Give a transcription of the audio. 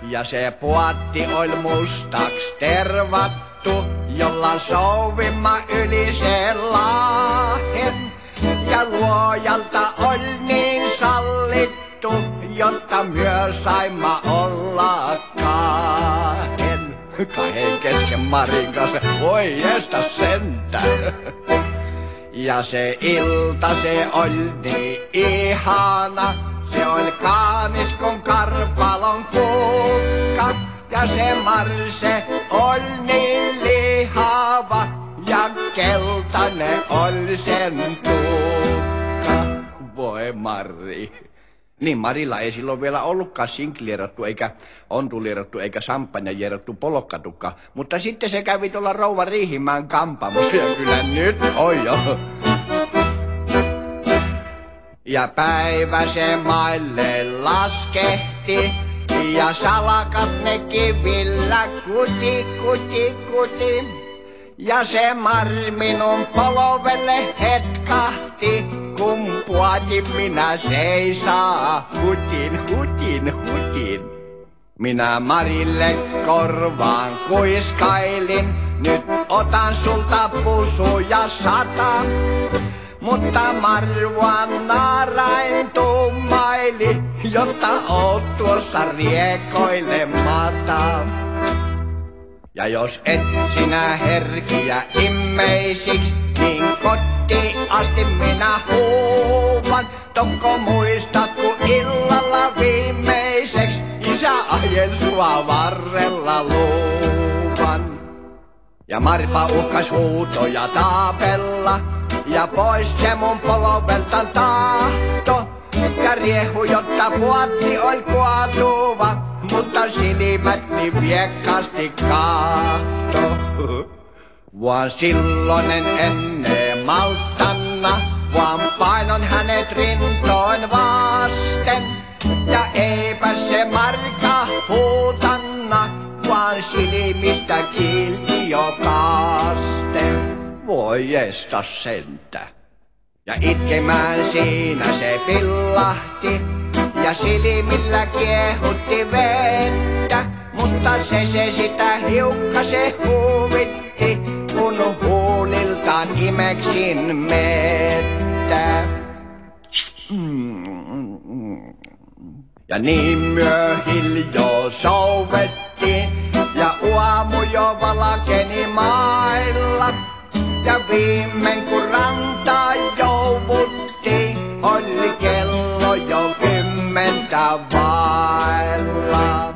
Ja se puotti oli mustaks tervattu, jolla souvimma yli sen laahen. Ja luojalta oli niin sallittu, jotta myös saimme olla kahden kesken Marin kanssa. Voi jestä sentään. Ja se ilta se oli niin ihana, se oli kaanis kun karpalon kukka. Ja se Marse oli niin lihava ja keltainen oli sen tukka. Voi Mari. Niin Marilla ei silloin vielä ollutkaan sinklierattu eikä ontulierattu eikä samppanjajerattu polokkatukka. Mutta sitten se kävi tuolla rouva Riihimäen kampaamossa ja kyllä nyt on jo. Ja päivä se maille laskehti ja salakat ne kivillä kuti. Ja se Mari minun polvelle hetkahti, kun puotin minä seisaa hutin. Minä Marille korvaan kuiskailin, nyt otan sulta pusuja 100. Mutta Marjuan naarain tummaili, jotta oot tuossa riekoilemata. Ja jos et sinä herkiä immeisiks, niin kotiin asti minä huuvan. Tokko muistat, kun illalla viimeiseks isä ajen sua varrella luuvan. Ja Marpa uhkas huutoja taapella, ja pois se mun polveltan tahto. Ja riehu, jotta puotti ol kuotuva, mutta silmät niin viekkaasti kahto. Vaan silloin en ennen malttanna, vaan painon hänet rintoin vasten. Ja eipä se Marka huutanna, vaan silmistä kiilti jo kasten. Voi jesta sentä. Ja itkemään siinä se pillahti, ja silmillä kiehutti vettä. Mutta se sitä hiukkasen huvitti, kun huuliltaan imeksin mettä. Ja niin myöhil jo souvettiin, ja aamu jo valkeni mailla. Ja viimein kun rantaan jouduttiin, oli kello jo 10 vailla.